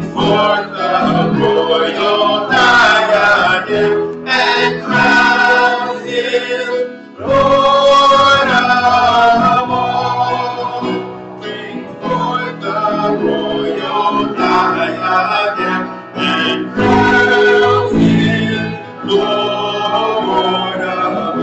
forth the royal diadem and crown him Lord of all. Bring forth the royal diadem and crown him Lord of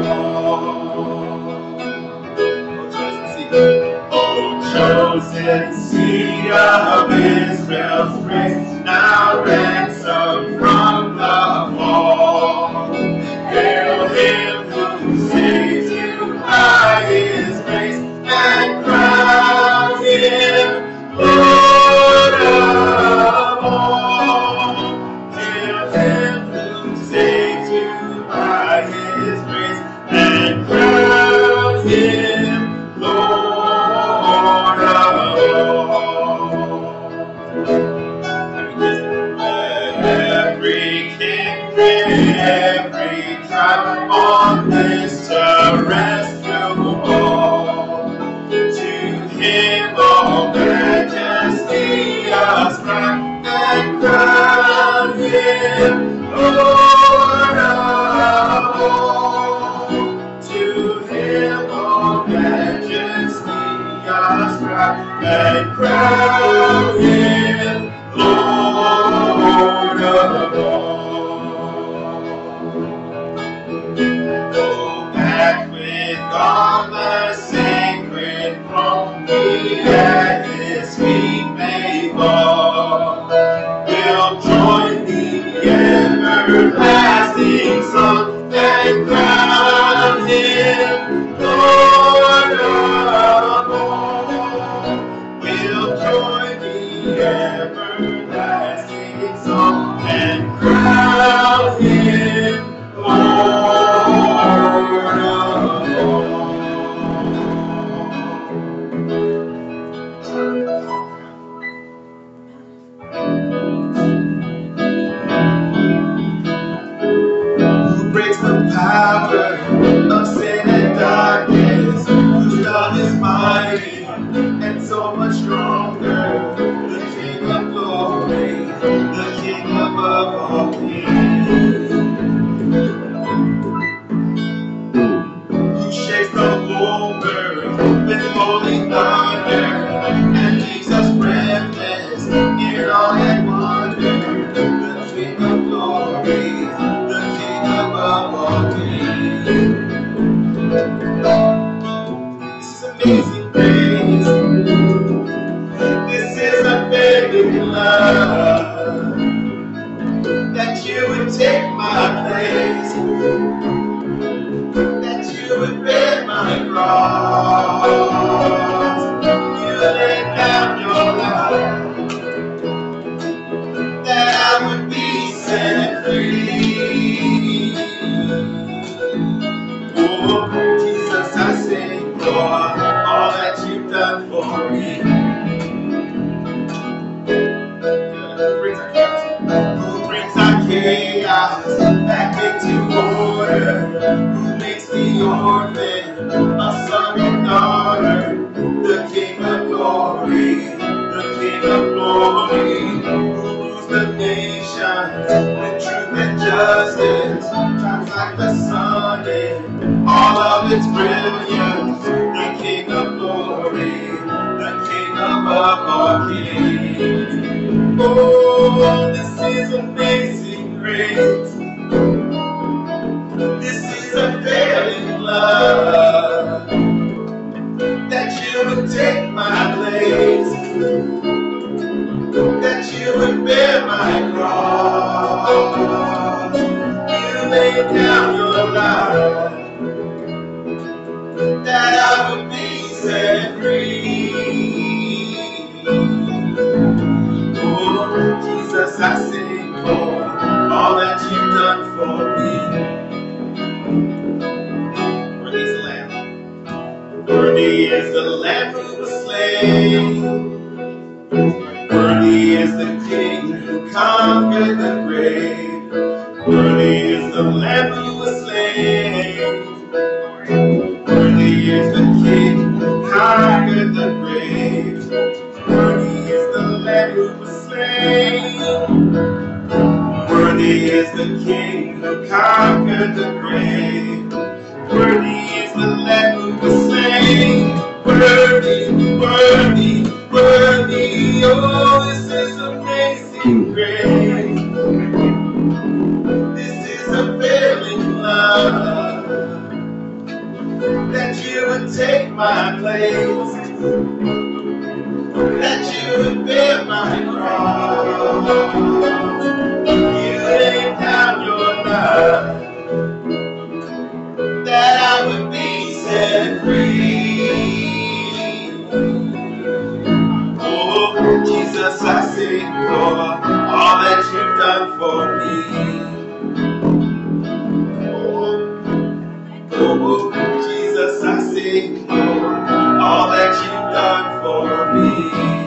all. Chosen seed of Israel's race, now ransomed from the fall. Hail him who saves you by his grace, and crown him Lord of all. Hail him who saves you by his grace, and crown him Lord of all. Every king, every tribe on this terrestrial ball, to him all majesty ascribe and crown him Lord of all. To him all majesty ascribe and crown him Lord of all. Go back with all the sacred throne, we at his feet may fall. We'll join the everlasting song and crown him Lord of all. We'll join the everlasting song and crown him Lord of all. Who breaks the power of sin and darkness, whose love is mighty and so much stronger, the King of glory, the King above all kings, who shakes the whole earth with holy thunder and leaves us breathless in awe and wonder, the King of glory, the King above all kings. This is amazing grace. This is unfailing love, that you would take my place, that you would bear my cross. You laid down your life, that I would be set free. Oh, Jesus, I sing for all that you've done for me. Who brings our chaos back into order? Who makes the orphan a son and daughter? The King of glory, the King of glory, who rules the nations with truth and justice, shines like the sun in all of its brilliance. The King of glory, the King above all kings. Oh, this is amazing grace. This is unfailing love, that you would take my place, that you would bear my cross. You laid down your life, that I would be set free. Oh, Jesus, I sing for all that you've done for me. Worthy is the Lamb. Worthy is the Lamb who was slain. Worthy is the King who conquered the grave. Worthy is the Lamb who was slain. Worthy is the King who conquered the grave. Worthy is the Lamb who was slain. Worthy is the King who conquered the grave. Worthy is the Lamb who was slain. Worthy, worthy, worthy. Oh, this is amazing grace. This is a failing love, that you would take my place, that you would bear my cross. You laid down your life, that I would be set free. Oh, Jesus, I sing for all that you've done for me. Oh, Jesus, I sing for all that you've done for me.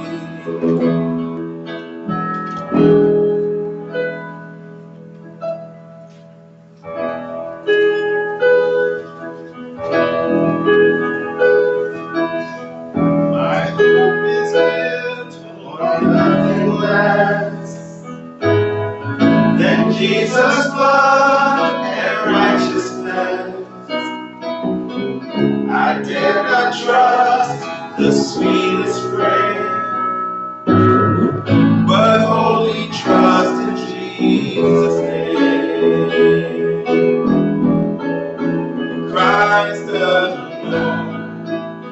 My hope is built on nothing less than Jesus' blood and righteousness. I dare not trust the sweetest frame, but wholly trust in Jesus' name. Christ alone,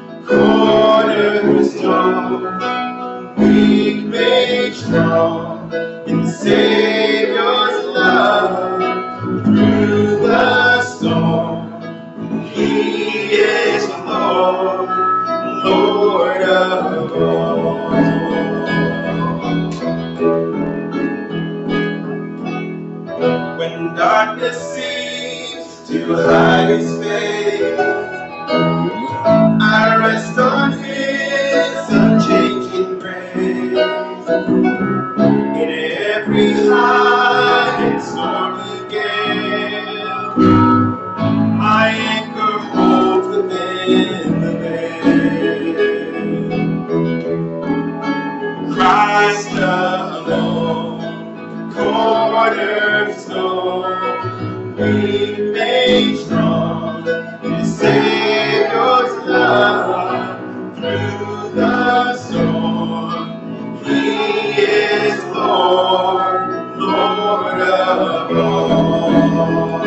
cornerstone, weak made strong in the Savior's love through the storm. He is Lord, Lord of all. When darkness seems to hide His face, I rest on His unchanging grace. In every high and stormy gale, my anchor holds within the veil. Christ alone, cornerstone, weak made strong in the Savior's love through the storm. He is Lord, Lord of all.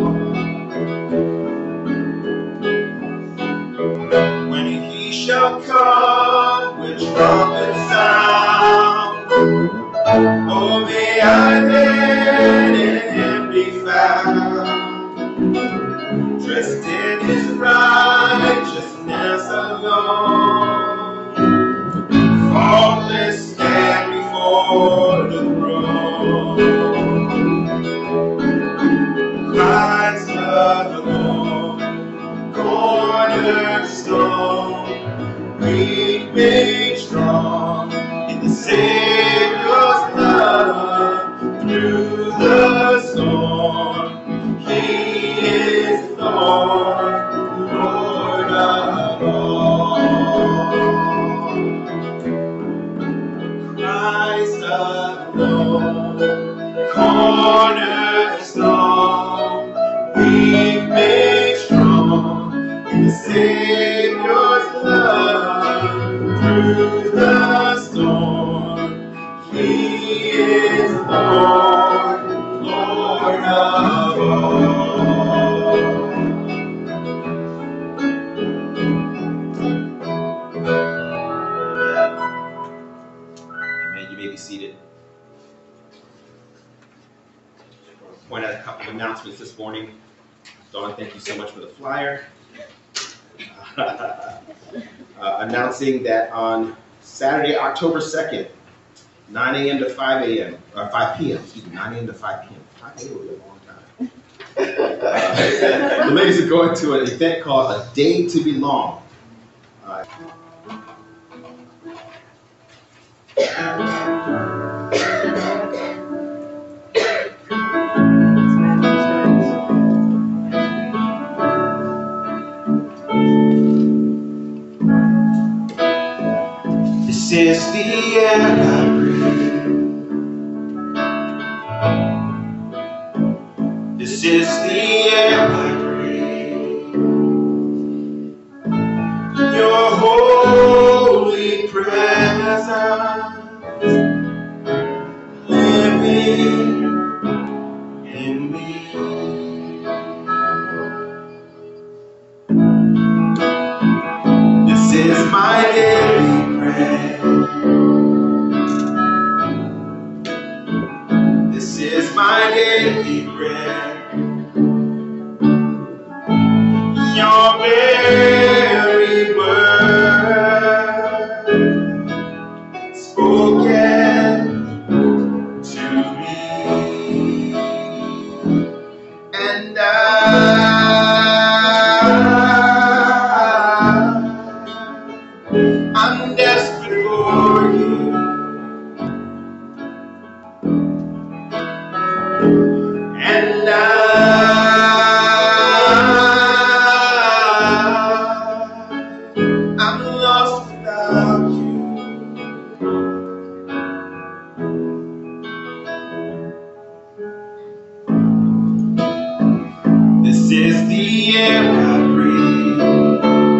When He shall come with trumpet sound, oh, may I then in Him be found, dressed in His righteousness alone, faultless stand before the throne. Christ alone, cornerstone, weak made strong in the Savior's love through the storm. He is Lord, Lord of all. Christ alone, cornerstone, weak made strong in the Savior's love through the storm. He is Lord, Lord of all. Amen. You may be seated. Point out a couple of announcements this morning. Dawn, thank you so much for the flyer. Announcing that on Saturday, October 2nd, 9 a.m. to 5 a.m., or 5 p.m., excuse me, 9 a.m. to 5 p.m. 5 a.m. will be a long time. The ladies are going to an event called A Day to Belong. This is the air I breathe. is the air I breathe. Your holy presence living in me. This is my daily bread. This is my daily bread. Your very word spoken to me, and I'm desperate for you, and I'm lost without you. This is the air I breathe.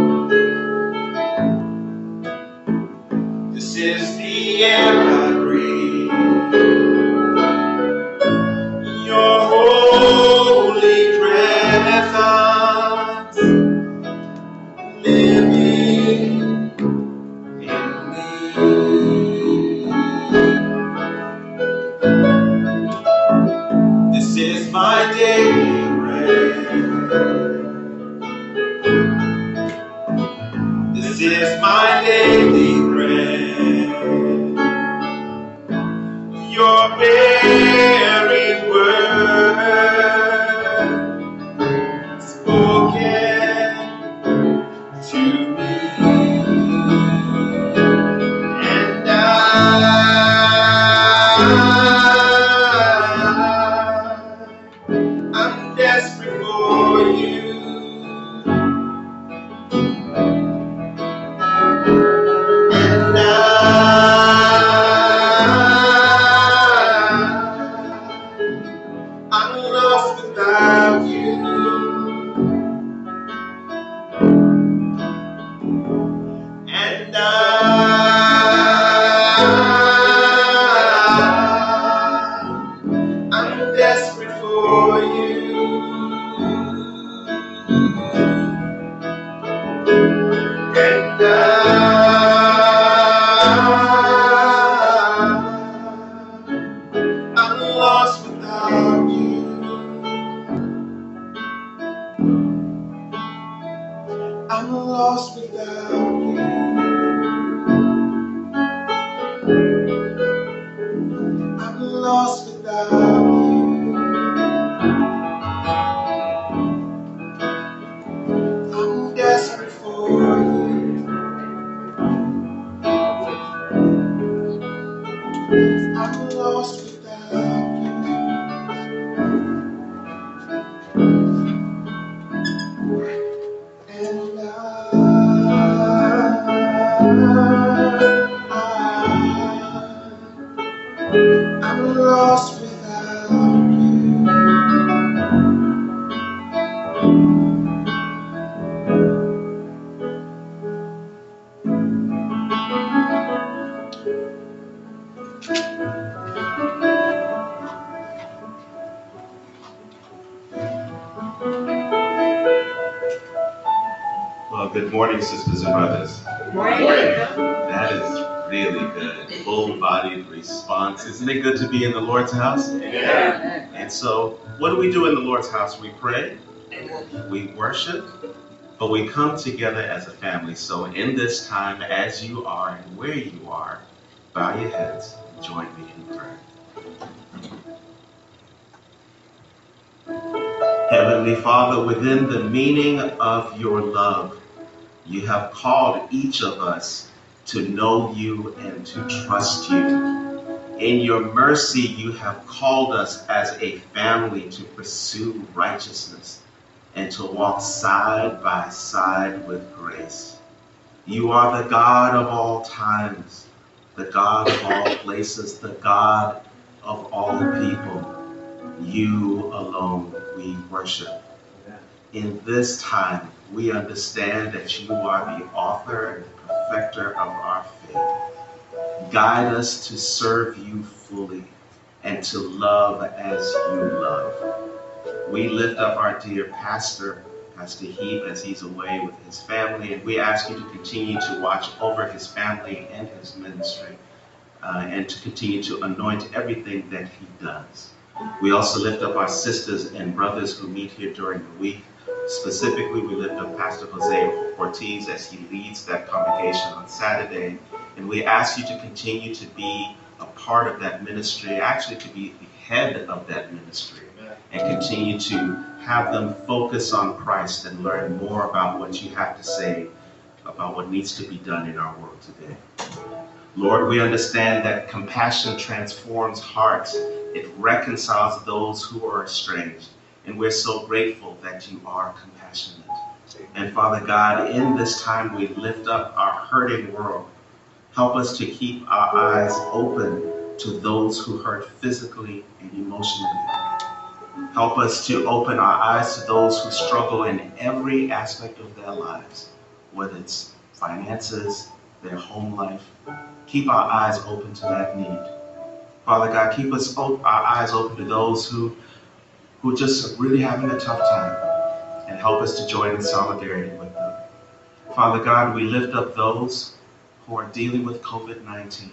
This is the air I breathe. Your holy presence living in me. This is my daily bread. This is my daily bread. Your very word spoken to me, and I'm desperate for you, and I'm lost without you, and I'm desperate for you, and I'm lost without you. I'm lost without you. I'm lost without you. I'm desperate for you. I'm lost without you. And I'm lost without you. Well, good morning, sisters and brothers. Good morning. That is really good. Full-bodied response. Isn't it good to be in the Lord's house? Yeah. And so, what do we do in the Lord's house? We pray, we worship, but we come together as a family. So in this time, as you are and where you are, bow your heads and join me in prayer. Heavenly Father, within the meaning of your love, you have called each of us to know you and to trust you. In your mercy, you have called us as a family to pursue righteousness and to walk side by side with grace. You are the God of all times, the God of all places, the God of all people. You alone we worship. In this time, we understand that you are the author and perfecter of our faith. Guide us to serve you fully and to love as you love. We lift up our dear pastor, Pastor Heap, as he's away with his family, and we ask you to continue to watch over his family and his ministry, and to continue to anoint everything that he does. We also lift up our sisters and brothers who meet here during the week. Specifically, we lift up Pastor Jose Ortiz as he leads that congregation on Saturday. And we ask you to continue to be a part of that ministry, actually to be the head of that ministry, and continue to have them focus on Christ and learn more about what you have to say about what needs to be done in our world today. Lord, we understand that compassion transforms hearts. It reconciles those who are estranged. And we're so grateful that you are compassionate. And Father God, in this time we lift up our hurting world. Help us to keep our eyes open to those who hurt physically and emotionally. Help us to open our eyes to those who struggle in every aspect of their lives, whether it's finances, their home life. Keep our eyes open to that need. Father God, keep our eyes open to those who just really having a tough time, and help us to join in solidarity with them. Father God, we lift up those who are dealing with COVID-19,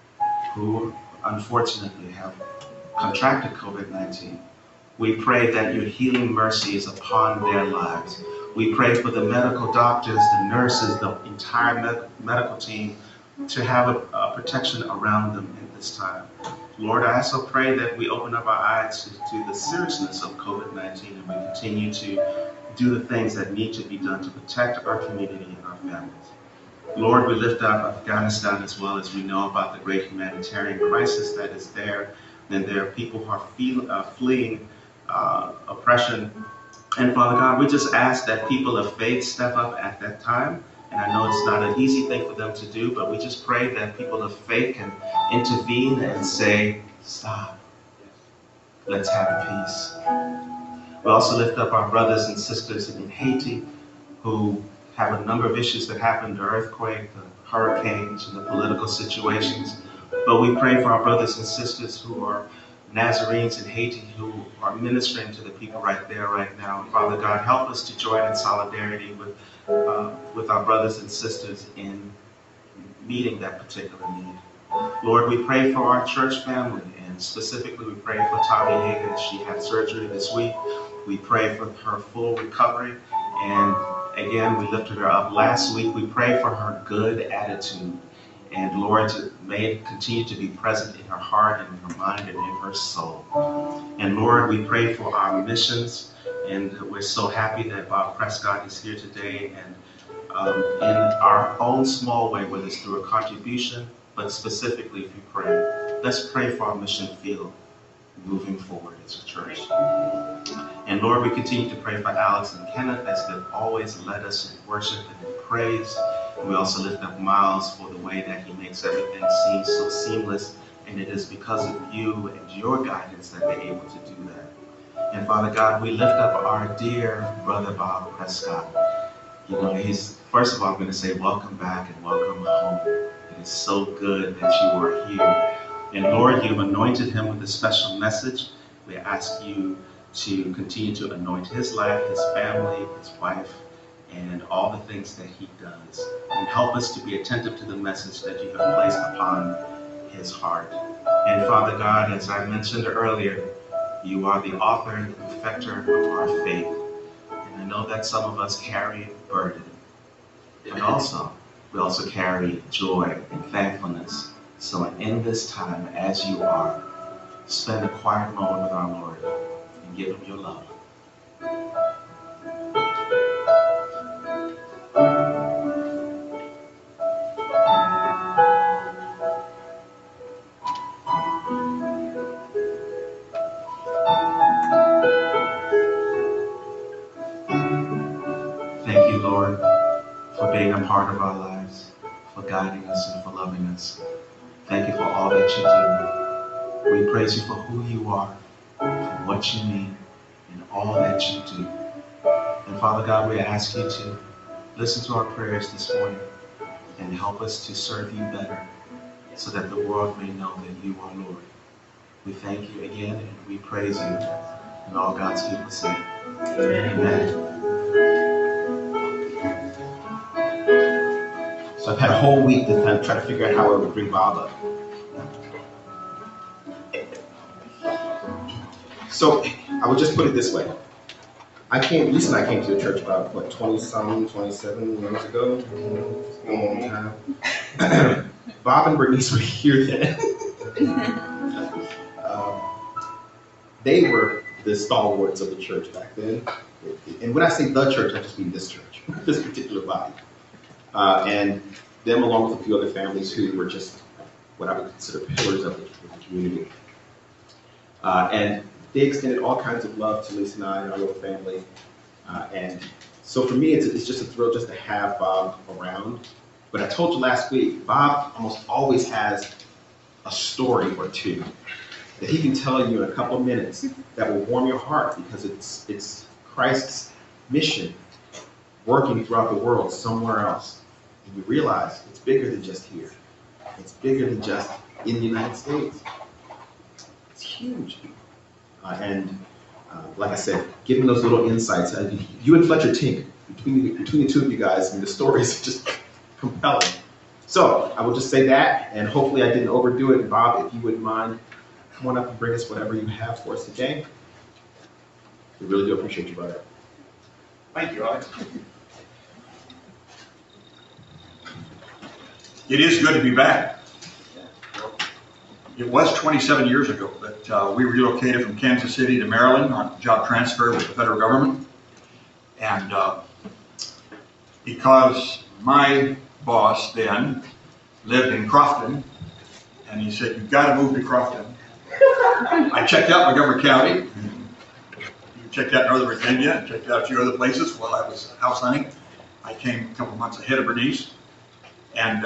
who unfortunately have contracted COVID-19. We pray that your healing mercy is upon their lives. We pray for the medical doctors, the nurses, the entire medical team to have a protection around them in this time. Lord, I also pray that we open up our eyes to the seriousness of COVID-19, and we continue to do the things that need to be done to protect our community and our families. Lord, we lift up Afghanistan as well, as we know about the great humanitarian crisis that is there. And there are people who are fleeing oppression. And Father God, we just ask that people of faith step up at that time. And I know it's not an easy thing for them to do, but we just pray that people of faith can intervene and say, stop. Let's have peace. We also lift up our brothers and sisters in Haiti who have a number of issues that happened, the earthquake, the hurricanes, and the political situations. But we pray for our brothers and sisters who are Nazarenes in Haiti who are ministering to the people right there, right now. And Father God, help us to join in solidarity with our brothers and sisters in meeting that particular need. Lord, we pray for our church family, and specifically we pray for Tommy Hagan. She had surgery this week. We pray for her full recovery, and again, we lifted her up last week. We pray for her good attitude. And Lord, may it continue to be present in her heart and in her mind and in her soul. And Lord, we pray for our missions, and we're so happy that Bob Prescott is here today, and in our own small way, whether it's through a contribution, but specifically if you pray, let's pray for our mission field moving forward as a church. And Lord, we continue to pray for Alex and Kenneth as they've always led us in worship and in praise. And we also lift up Miles for the way that he makes everything seem so seamless. And it is because of you and your guidance that they're able to do that. And Father God, we lift up our dear brother Bob Prescott. You know, first of all, I'm going to say welcome back and welcome home. It is so good that you are here. And Lord, you've anointed him with a special message. We ask you to continue to anoint his life, his family, his wife, and all the things that he does. And help us to be attentive to the message that you have placed upon his heart. And Father God, as I mentioned earlier, you are the author and the perfecter of our faith. And I know that some of us carry a burden, but we also carry joy and thankfulness. So in this time, as you are, spend a quiet moment with our Lord and give him your love. Thank you, Lord, for being a part of our lives, for guiding us and for loving us. Thank you for all that you do. We praise you for who you are, for and what you mean in all that you do. And Father God, we ask you to listen to our prayers this morning and help us to serve you better so that the world may know that you are Lord. We thank you again and we praise you. And all God's people say, Amen. So I've had a whole week to kind of try to figure out how I would bring Bob up. So I would just put it this way. Lisa and I came to the church about, 27 years ago? A long time. Bob and Bernice were here then. They were the stalwarts of the church back then. And when I say the church, I just mean this church, this particular body. And them along with a few other families who were just what I would consider pillars of the community. And they extended all kinds of love to Lisa and I and our little family. And so for me, it's just a thrill just to have Bob around. But I told you last week, Bob almost always has a story or two that he can tell you in a couple of minutes that will warm your heart because it's Christ's mission working throughout the world somewhere else. And you realize it's bigger than just here. It's bigger than just in the United States. It's huge. Like I said, giving those little insights, you and Fletcher Tink, between the two of you guys, the stories are just compelling. So I will just say that, and hopefully I didn't overdo it. And Bob, if you wouldn't mind, come on up and bring us whatever you have for us today. We really do appreciate you, brother. Thank you, Alex. It is good to be back. It was 27 years ago that we relocated from Kansas City to Maryland on job transfer with the federal government. And because my boss then lived in Crofton, and he said, "You've got to move to Crofton." I checked out Montgomery County, you checked out Northern Virginia, checked out a few other places while I was house hunting. I came a couple months ahead of Bernice, and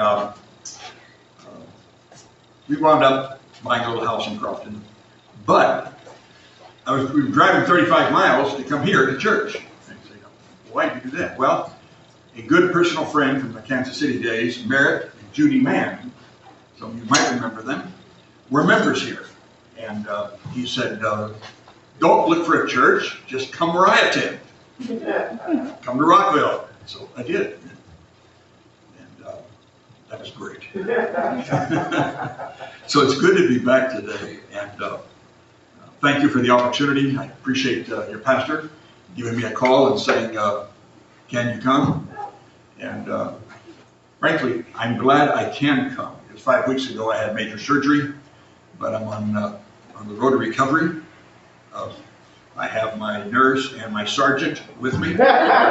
we wound up buying a little house in Crofton. But we were driving 35 miles to come here to church. And you say, why did you do that? Well, a good personal friend from the Kansas City days, Merritt and Judy Mann, some of you might remember them, were members here. And he said, don't look for a church, just come where I attend. Come to Rockville. So I did. And that was great. So it's good to be back today. And thank you for the opportunity. I appreciate your pastor giving me a call and saying, can you come? And frankly, I'm glad I can come. Because 5 weeks ago I had major surgery, but I'm on the road to recovery. I have my nurse and my sergeant with me.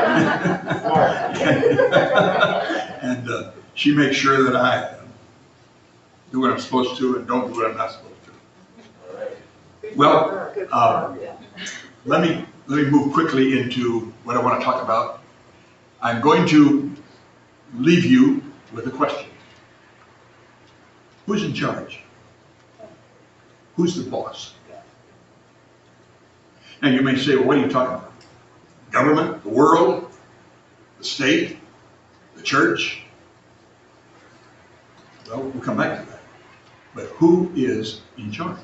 And she makes sure that I do what I'm supposed to and don't do what I'm not supposed to. Well, let me move quickly into what I want to talk about. I'm going to leave you with a question. Who's in charge? Who's the boss? And you may say, well, what are you talking about? Government, the world, the state, the church? Well, we'll come back to that. But who is in charge?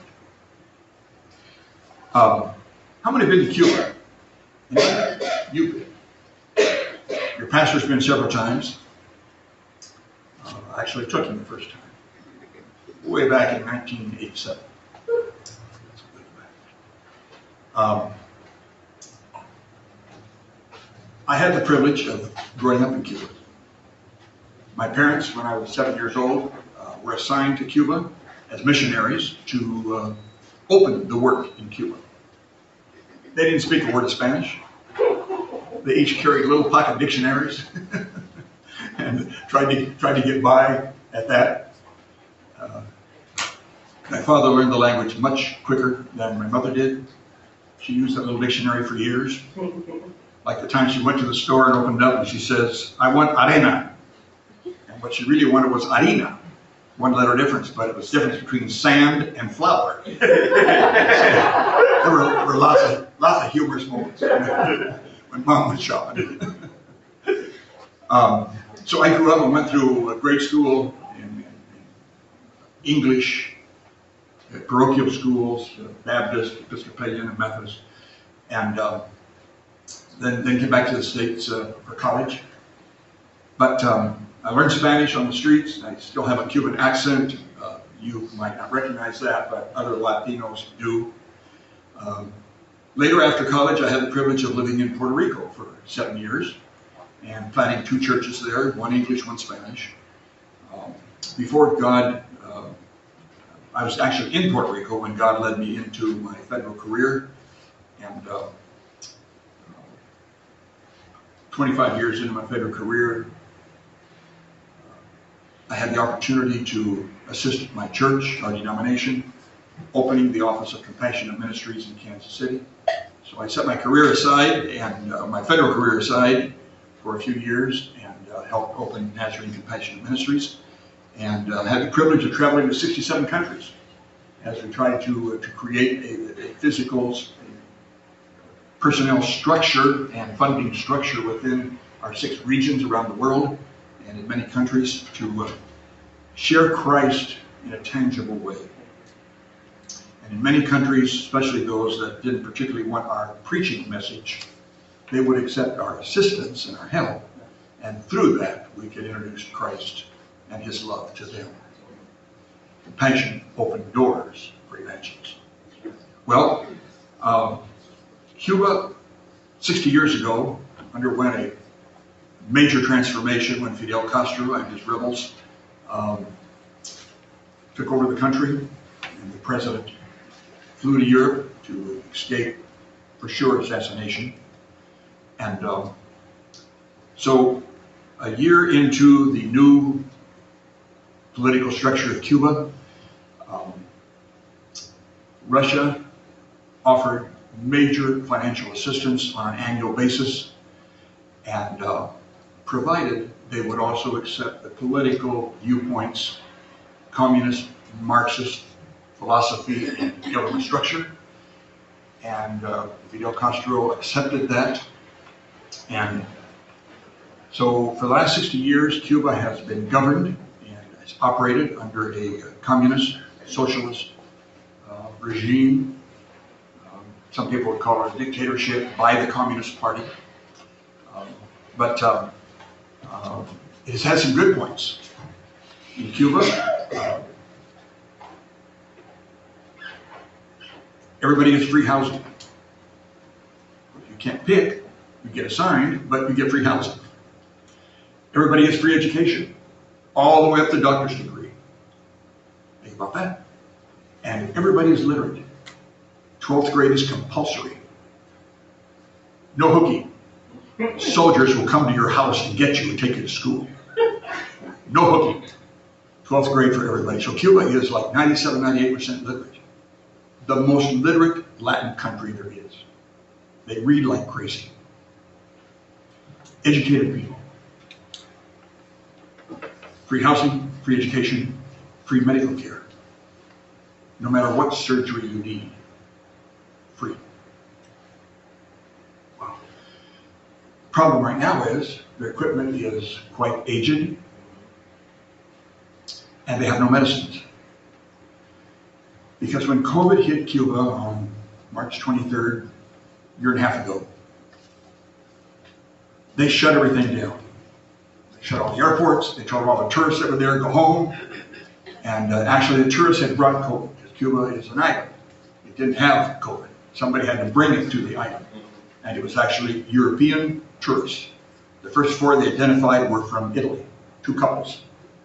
How many have been to Cuba? You've been. Your pastor's been several times. I actually took him the first time, way back in 1987. I had the privilege of growing up in Cuba. My parents, when I was 7 years old, were assigned to Cuba as missionaries to open the work in Cuba. They didn't speak a word of Spanish. They each carried little pocket dictionaries and tried to get by at that. My father learned the language much quicker than my mother did. She used that little dictionary for years. Like the time she went to the store and opened up and she says, I want arena. And what she really wanted was harina, one letter difference, but it was the difference between sand and flour. There were lots of humorous moments when Mom was shopping. So I grew up and went through a grade school in English, parochial schools, Baptist, Episcopalian, and Methodist, and then came back to the States for college. But I learned Spanish on the streets. I still have a Cuban accent. You might not recognize that, but other Latinos do. Later after college, I had the privilege of living in Puerto Rico for 7 years and planting 2 churches there, one English, one Spanish. Before God, I was actually in Puerto Rico when God led me into my federal career. And 25 years into my federal career, I had the opportunity to assist my church, our denomination, opening the Office of Compassionate Ministries in Kansas City. So I set my career aside and my federal career aside for a few years and helped open Nazarene Compassionate Ministries, and had the privilege of traveling to 67 countries as we tried to create a physical personnel structure and funding structure within our 6 regions around the world and in many countries to share Christ in a tangible way. And in many countries, especially those that didn't particularly want our preaching message, they would accept our assistance and our help. And through that, we could introduce Christ and his love to them. Compassion opened doors for evangelism. Well, Cuba, 60 years ago, underwent a major transformation when Fidel Castro and his rebels took over the country, and the president flew to Europe to escape, for sure, assassination. And so a year into the new political structure of Cuba, Russia offered major financial assistance on an annual basis, and provided they would also accept the political viewpoints, communist, Marxist philosophy and government structure. And Fidel Castro accepted that. And so for the last 60 years, Cuba has been governed and has operated under a communist, socialist regime. Some people would call it a dictatorship by the Communist Party. But it has had some good points. In Cuba, everybody gets free housing. You can't pick, you get assigned, but you get free housing. Everybody gets free education, all the way up to doctor's degree. Think about that. And everybody is literate. 12th grade is compulsory. No hooking. Soldiers will come to your house and get you and take you to school. No hooking. 12th grade for everybody. So Cuba is like 97, 98% literate. The most literate Latin country there is. They read like crazy. Educated people. Free housing, free education, free medical care. No matter what surgery you need, free. Wow. Problem right now is their equipment is quite aged and they have no medicines. Because when COVID hit Cuba on March 23rd, a year and a half ago, they shut everything down. They shut all the airports, they told all the tourists that were there to go home, and actually the tourists had brought COVID. Cuba is an island. It didn't have COVID. Somebody had to bring it to the island. And it was actually European tourists. The first 4 they identified were from Italy, 2 couples.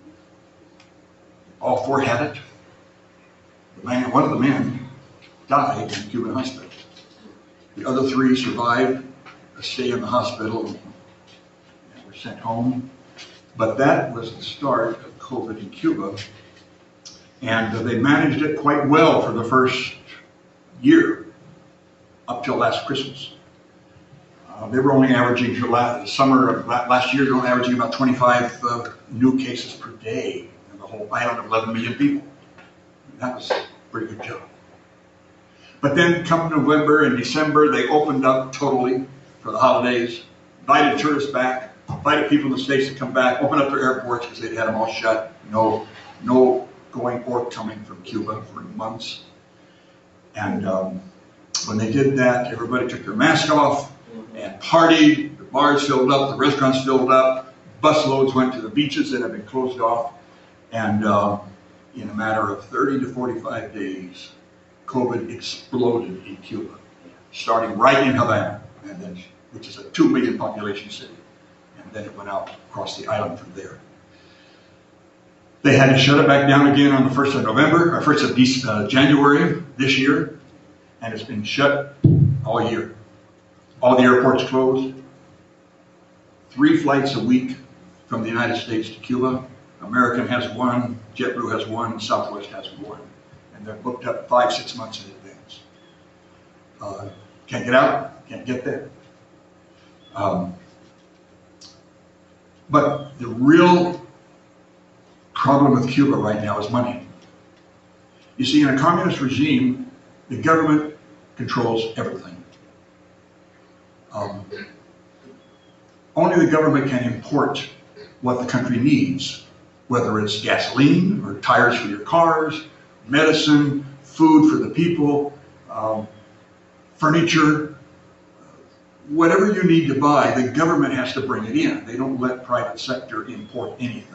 All 4 had it. One of the men died in a Cuban hospital. The other 3 survived a stay in the hospital and were sent home. But that was the start of COVID in Cuba. And they managed it quite well for the first year, up till last Christmas. They were only averaging, the summer of last year, they were only averaging about 25 new cases per day in the whole island of 11 million people. That was a pretty good job. But then come November and December, they opened up totally for the holidays, invited tourists back, invited people in the States to come back, opened up their airports because they'd had them all shut. No going or coming from Cuba for months. And when they did that, everybody took their mask off and partied. The bars filled up, the restaurants filled up, busloads went to the beaches that had been closed off. And in a matter of 30 to 45 days, COVID exploded in Cuba, starting right in Havana, and then, which is a 2 million population city. And then it went out across the island from there. They had to shut it back down again on the 1st of November, or 1st of January this year, and it's been shut all year. All the airports closed. 3 flights a week from the United States to Cuba. American has 1, JetBlue has 1, Southwest has 1. And they're booked up 5-6 months in advance. Can't get out, can't get there. But the real problem with Cuba right now is money. You see, in a communist regime, the government controls everything. Only the government can import what the country needs, whether it's gasoline or tires for your cars, medicine, food for the people, furniture, whatever you need to buy, the government has to bring it in. They don't let private sector import anything.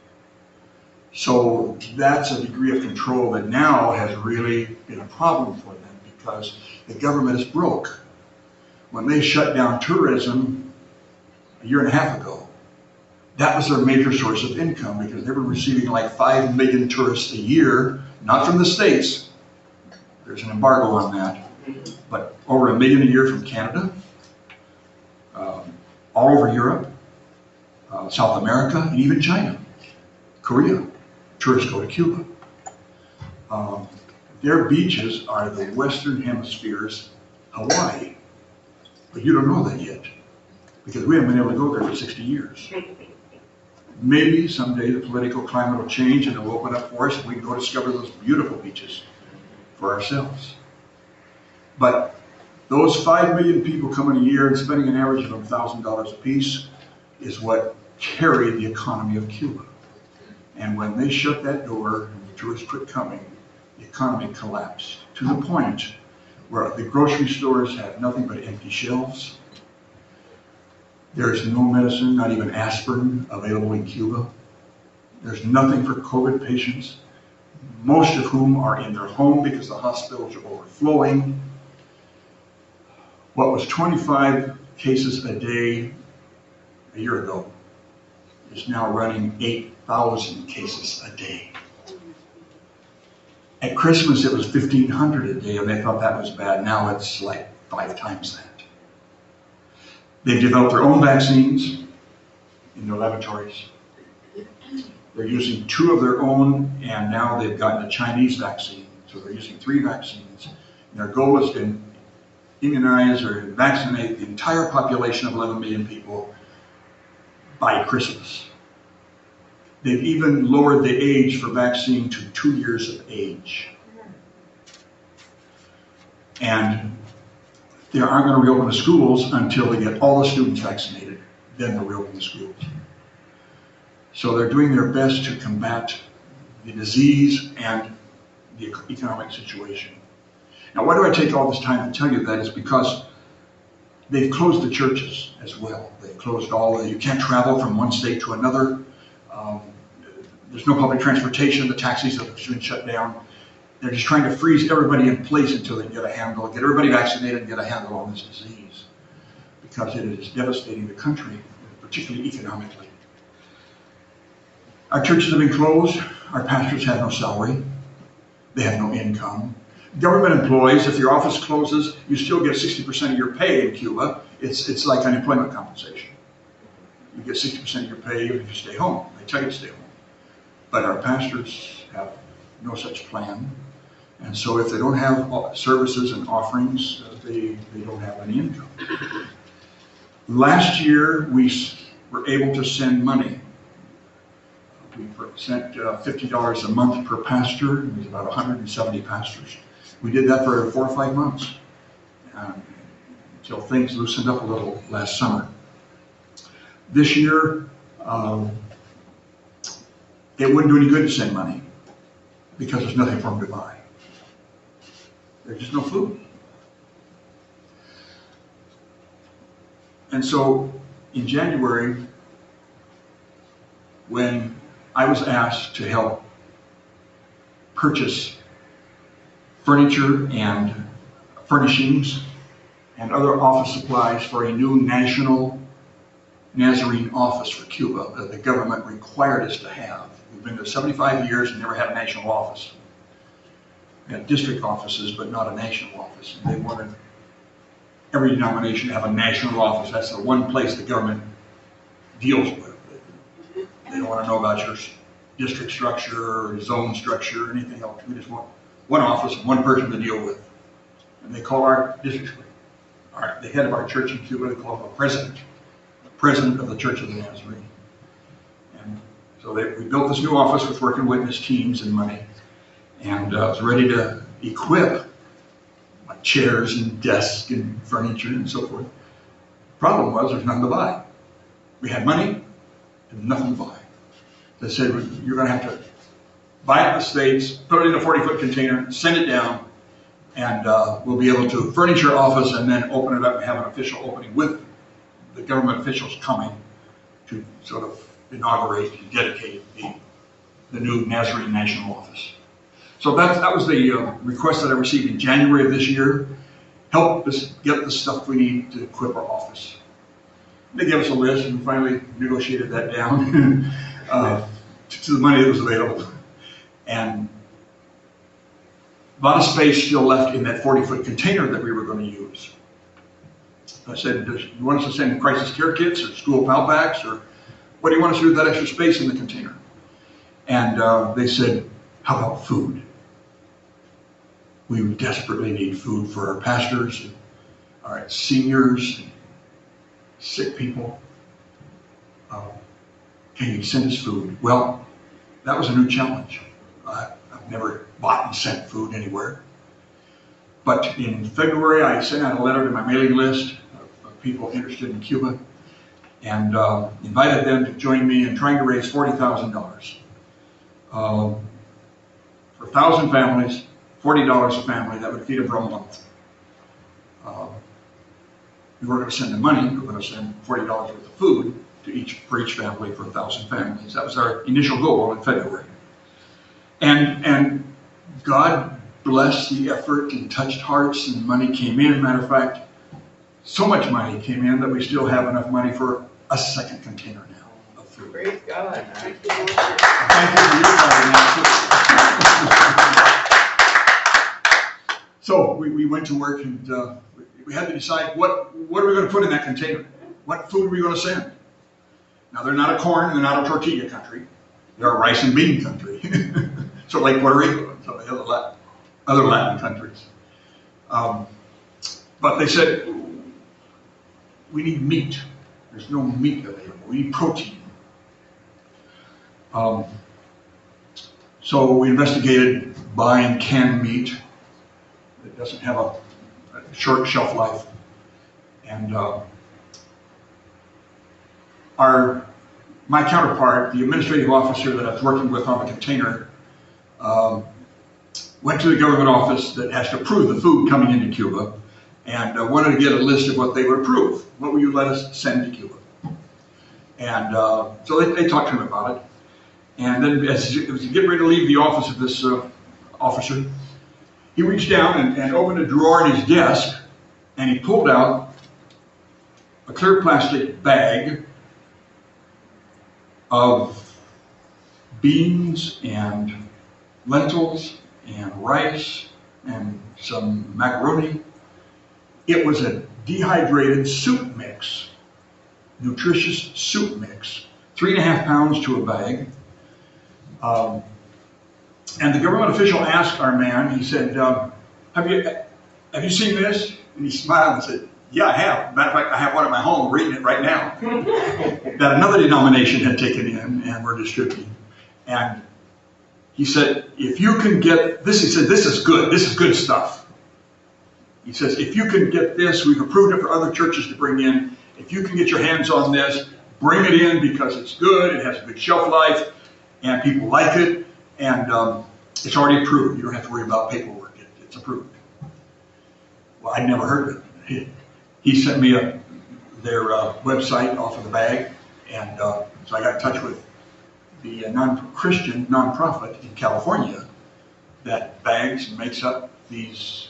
So that's a degree of control that now has really been a problem for them because the government is broke. When they shut down tourism a year and a half ago, that was their major source of income because they were receiving like 5 million tourists a year, not from the States. There's an embargo on that, but over 1 million a year from Canada, all over Europe, South America, and even China, Korea. Tourists go to Cuba. Their beaches are the Western Hemisphere's Hawaii, but you don't know that yet because we haven't been able to go there for 60 years. Maybe someday the political climate will change and it will open up for us and we can go discover those beautiful beaches for ourselves. But those 5 million people coming a year and spending an average of $1,000 a piece is what carried the economy of Cuba. And when they shut that door and the tourists quit coming, the economy collapsed to the point where the grocery stores have nothing but empty shelves. There's no medicine, not even aspirin, available in Cuba. There's nothing for COVID patients, most of whom are in their home because the hospitals are overflowing. What was 25 cases a day a year ago is now running 8,000 cases a day. At Christmas, it was 1,500 a day, and they thought that was bad. Now it's like 5 times that. They've developed their own vaccines in their laboratories. They're using 2 of their own, and now they've gotten a Chinese vaccine. So they're using 3 vaccines. And their goal is to immunize or vaccinate the entire population of 11 million people by Christmas. They've even lowered the age for vaccine to 2 years of age. And they aren't going to reopen the schools until they get all the students vaccinated. Then they'll reopen the schools. So they're doing their best to combat the disease and the economic situation. Now, why do I take all this time to tell you that? Is because they've closed the churches as well. They've closed you can't travel from one state to another. There's no public transportation. The taxis have been shut down. They're just trying to freeze everybody in place until they get a handle, get everybody vaccinated and get a handle on this disease. Because it is devastating the country, particularly economically. Our churches have been closed. Our pastors have no salary. They have no income. Government employees, if your office closes, you still get 60% of your pay in Cuba. It's like unemployment compensation. You get 60% of your pay if you stay home. They tell you to stay home. But our pastors have no such plan. And so if they don't have services and offerings, they don't have any income. Last year, we were able to send money. We sent $50 a month per pastor, and there's about 170 pastors. We did that for 4 or 5 months until things loosened up a little last summer. This year, it wouldn't do any good to send money because there's nothing for them to buy. There's just no food. And so in January, when I was asked to help purchase furniture and furnishings and other office supplies for a new national Nazarene office for Cuba that the government required us to have. We've been there 75 years and never had a national office. We had district offices, but not a national office. And they wanted every denomination to have a national office. That's the one place the government deals with. They don't want to know about your district structure or zone structure or anything else. We just want one office and one person to deal with. And they call our district, the head of our church in Cuba, they call him a president of the Church of the Nazarene. And so we built this new office with working witness teams and money. And I was ready to equip chairs and desks and furniture and so forth. Problem was, there's nothing to buy. We had money and nothing to buy. They said, you're going to have to buy it in the States, put it in a 40-foot container, send it down, and we'll be able to furnish your office and then open it up and have an official opening with the government officials coming to sort of inaugurate and dedicate the new Nazarene National Office. So that was the request that I received in January of this year. Help us get the stuff we need to equip our office. They gave us a list and we finally negotiated that down to the money that was available. And a lot of space still left in that 40-foot container that we were going to use. I said, do you want us to send crisis care kits or school pal packs, or what do you want us to do with that extra space in the container? And they said, how about food? We desperately need food for our pastors, and our seniors, and sick people. Can you send us food? Well, that was a new challenge. I've never bought and sent food anywhere. But in February, I sent out a letter to my mailing list of people interested in Cuba and invited them to join me in trying to raise $40,000 for 1,000 families, $40 a family. That would feed them for a month. We weren't going to send them money. We were going to send $40 worth of food for each family for 1,000 families. That was our initial goal in February. And God blessed the effort and touched hearts, and money came in. Matter of fact, so much money came in that we still have enough money for a second container now of food. Praise God. Thank you for your part. So we went to work and we had to decide what are we going to put in that container? What food are we going to send? Now, they're not a corn, they're not a tortilla country. They're a rice and bean country. So like Puerto Rico and some of the other Latin countries. But they said, we need meat. There's no meat available. We need protein. So we investigated buying canned meat that doesn't have a short shelf life. And my counterpart, the administrative officer that I was working with on the container, went to the government office that has to approve the food coming into Cuba and wanted to get a list of what they would approve. What will you let us send to Cuba? And so they talked to him about it. And then as he was getting ready to leave the office of this officer, he reached down and opened a drawer in his desk, and he pulled out a clear plastic bag of beans and lentils and rice and some macaroni. It was a dehydrated soup mix, nutritious soup mix, 3.5 pounds to a bag. And the government official asked our man, he said, have you seen this? And he smiled and said, yeah, I have. Matter of fact, I have one at my home reading it right now that another denomination had taken in and were distributing. And he said, if you can get this, he said, this is good stuff. He says, if you can get this, we've approved it for other churches to bring in. If you can get your hands on this, bring it in because it's good, it has a good shelf life, and people like it, and it's already approved. You don't have to worry about paperwork. It's approved. Well, I'd never heard of it. He sent me their website off of the bag, and so I got in touch with the Christian nonprofit in California that bags and makes up these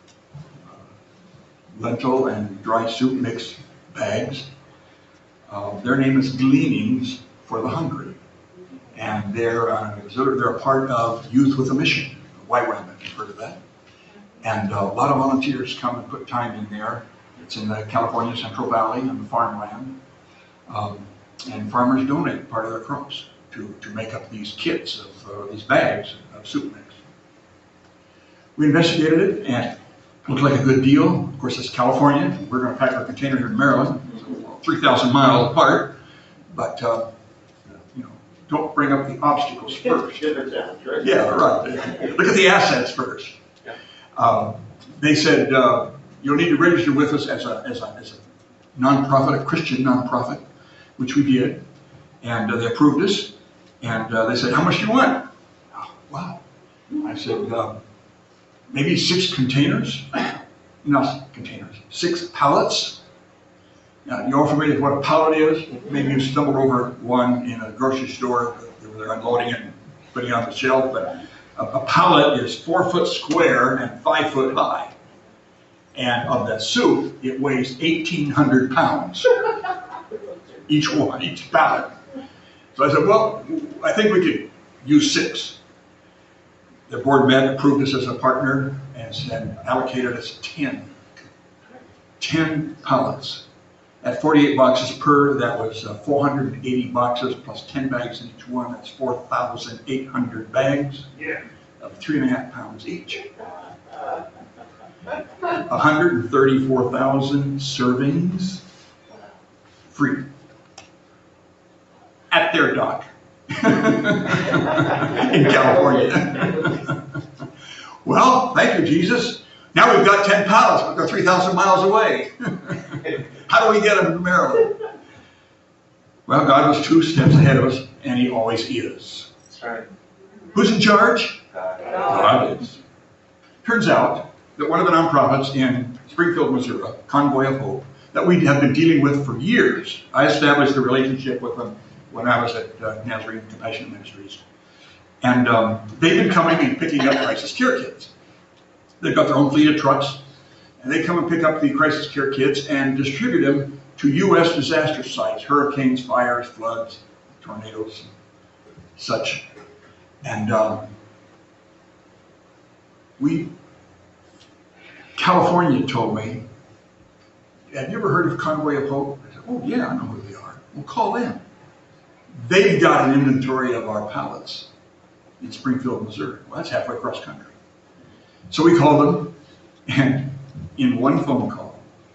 lentil and dry soup mix bags. Their name is Gleanings for the Hungry, and they're a part of Youth with a Mission, YWAM, if you've heard of that. And a lot of volunteers come and put time in there. It's in the California Central Valley on the farmland, and farmers donate part of their crops to make up these kits of these bags of soup mix. We investigated it, and it looked like a good deal. Of course, it's California. We're going to pack our container here in Maryland, 3,000 miles apart. But don't bring up the obstacles first. Yeah, right. Look at the assets first. They said you'll need to register with us as a nonprofit, a Christian nonprofit, which we did, and they approved us. And they said, "How much do you want?" Oh, wow. I said, maybe 6 containers. Not containers, 6 pallets. Now, you're all familiar with what a pallet is? Maybe you stumbled over one in a grocery store. They're unloading it and putting it on the shelf. But a pallet is 4 foot square and 5 foot high. And of that soup, it weighs 1,800 pounds. Each pallet. So I said, well, I think we could use 6. The board met, approved us as a partner, and allocated us 10 pallets. At 48 boxes per, that was 480 boxes plus 10 bags in each one. That's 4,800 bags of 3.5 pounds each. 134,000 servings, free, at their dock in California. Well, thank you, Jesus. Now we've got 10 pallets, but they're 3,000 miles away. How do we get them to Maryland? Well, God was 2 steps ahead of us, and He always is. That's right. Who's in charge? God is. Turns out that one of the nonprofits in Springfield, Missouri, Convoy of Hope, that we have been dealing with for years. I established a relationship with them when I was at Nazarene Compassion Ministries. And they've been coming and picking up crisis care kits. They've got their own fleet of trucks, and they come and pick up the crisis care kits and distribute them to U.S. disaster sites, hurricanes, fires, floods, tornadoes, such. And California told me, have you ever heard of Convoy of Hope? I said, oh yeah, I know who they are. Well, call them. They've got an inventory of our pallets in Springfield, Missouri. Well, that's halfway across country. So we called them, and in one phone call,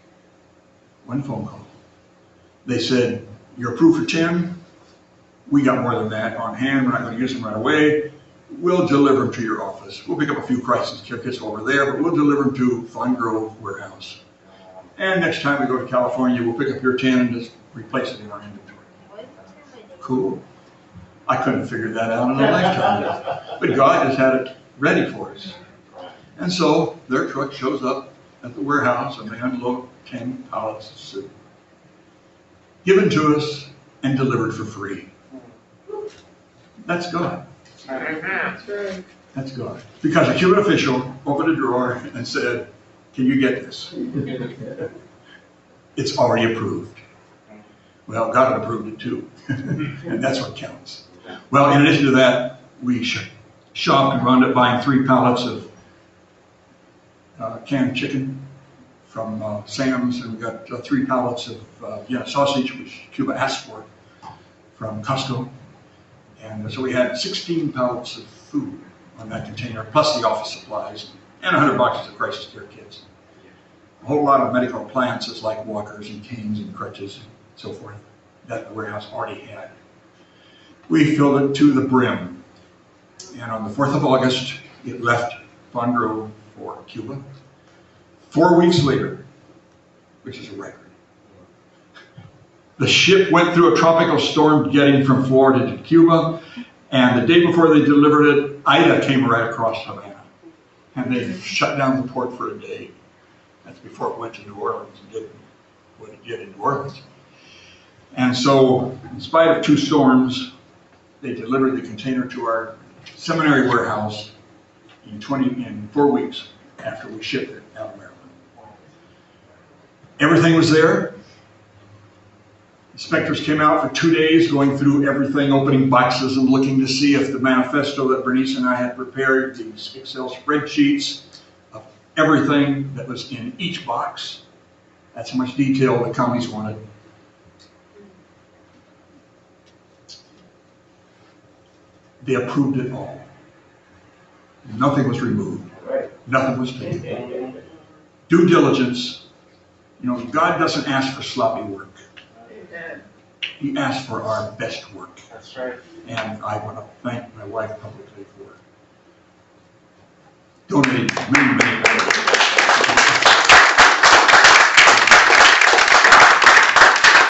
they said, you're approved for 10. We got more than that on hand. We're not going to use them right away. We'll deliver them to your office. We'll pick up a few crisis care kits over there, but we'll deliver them to Fawn Grove Warehouse. And next time we go to California, we'll pick up your 10 and just replace it in our inventory. Cool. I couldn't figure that out in a lifetime. But God has had it ready for us. And so their truck shows up at the warehouse and they unload 10 pallets of soup. Given to us and delivered for free. That's God. Amen. That's God. Because a human official opened a drawer and said, can you get this? It's already approved. Well, God had approved it too. And that's what counts. Well, in addition to that, we shopped and wound up buying 3 pallets of canned chicken from Sam's, and we got 3 pallets of Vienna sausage, which Cuba asked for, from Costco. And so we had 16 pallets of food on that container, plus the office supplies, and 100 boxes of crisis care kits. A whole lot of medical appliances like walkers and canes and crutches and so forth that the warehouse already had. We filled it to the brim. And on the 4th of August, it left Fawn Grove for Cuba. 4 weeks later, which is a record, the ship went through a tropical storm getting from Florida to Cuba, and the day before they delivered it, Ida came right across Havana. And they shut down the port for a day. That's before it went to New Orleans and did what it did in New Orleans. And so, in spite of 2 storms, they delivered the container to our seminary warehouse in 4 weeks after we shipped it out of Maryland. Everything was there. Inspectors came out for 2 days going through everything, opening boxes and looking to see if the manifesto that Bernice and I had prepared, these Excel spreadsheets of everything that was in each box. That's how much detail the counties wanted. They approved it all. Nothing was removed. Nothing was taken. Due diligence. You know, God doesn't ask for sloppy work. He asks for our best work. That's right. And I want to thank my wife publicly for donating many, many